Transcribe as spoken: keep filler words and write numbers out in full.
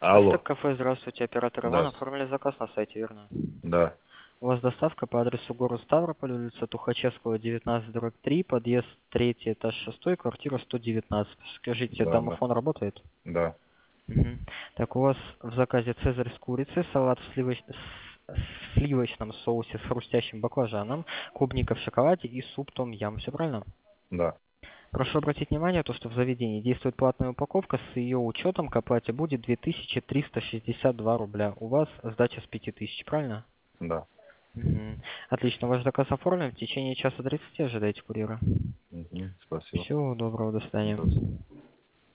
Алло. Спартак кафе, здравствуйте, оператор Иван. Да. Оформили заказ на сайте, верно? Да. У вас доставка по адресу город Ставрополь, улица Тухачевского, девятнадцать, дробь три, подъезд третий, этаж шестой, квартира сто девятнадцать. Скажите, Да, да. домофон работает? Да. Мгм. Так, у вас в заказе цезарь с курицей, салат в сливоч- с- в сливочном соусе с хрустящим баклажаном, клубника в шоколаде и суп том-ям. Все правильно? Да. Прошу обратить внимание, то, что в заведении действует платная упаковка, с ее учетом к оплате будет две тысячи триста шестьдесят два рубля. У вас сдача с пяти тысяч, правильно? Да. Мгм. Отлично, ваш заказ оформлен. В течение часа тридцати ожидайте курьера. Мгм. Спасибо. Всего доброго, до свидания. До свидания.